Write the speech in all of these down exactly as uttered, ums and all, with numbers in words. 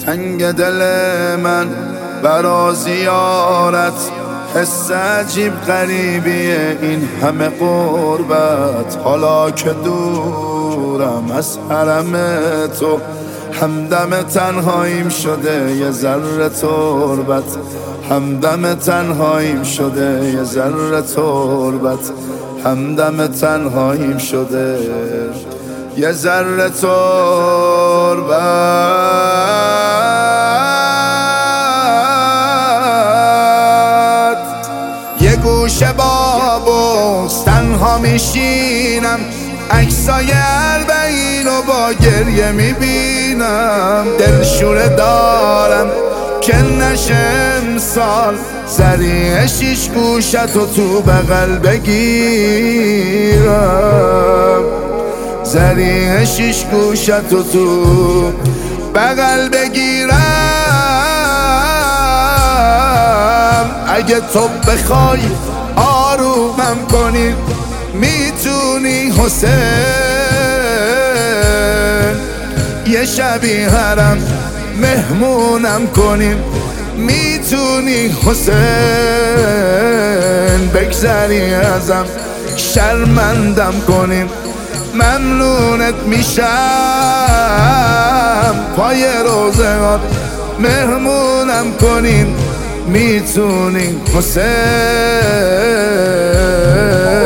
تنگ دل من برا زیارت، حس عجیب غریبیه این همه غربت. حالا که دورم از حرم تو، همدم تنهاییم شده یه ذره تربت. همدم تنهاییم شده یه ذره تربت. همدم تنهاییم شده یه ذره تربت. یه گوشه با بغض تنها میشینم، عکسای اربعین و با گریه میبینم. دلشوره دارم که نشه امسال، سریع شیش گوشتو تو بغل بگیرم. سریع شیش گوشتو تو بغل بگیرم. اگه تو بخوای آرومم کنی میتونی حسین، یه شبی حرم مهمونم کنیم میتونی حسین. بگذری ازم شرمندم کنیم ممنونت میشم. پای روزگار مهمونم کنیم میتونی حسین.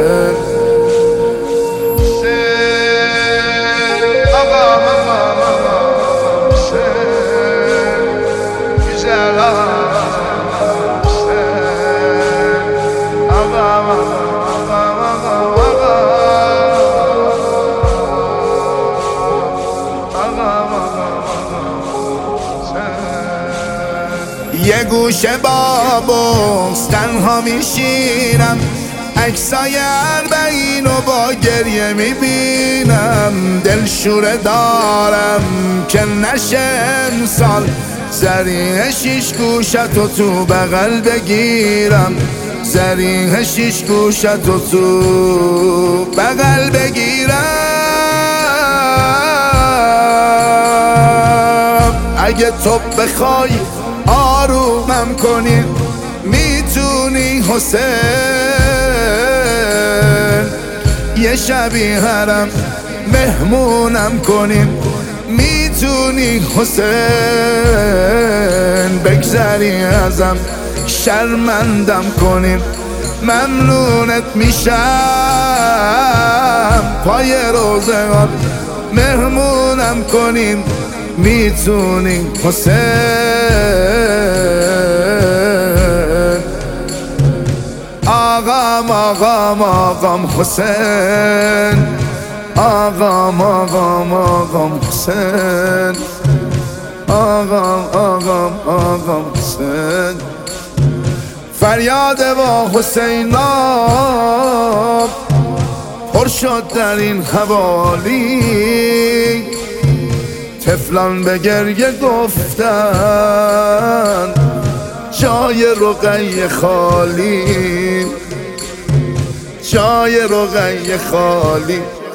یه گوشه با بغض تنها میشینم، عکسای اربعین و با گریه میبینم. دلشوره دارم که نشه امسال، سریع شیش گوشتو تو بغل بگیرم. سریع شیش گوشتو تو بغل بگیرم. اگه تو بخوای آرومم کنی میتونی حسین، یه شبی حرم مهمونم کنیم میتونی حسین. بگذری ازم شرمندم کنیم ممنونت میشم. پای روزگار مهمونم کنیم میتونی حسین. آقام آقام آقام حسین، آقام آقام آقام حسین، آقام آقام آقام حسین. فریاد با حسین آب پر شد در این حوالی، طفلان به گریه گفتن جای رقیه خالی، جای رقیه خالی.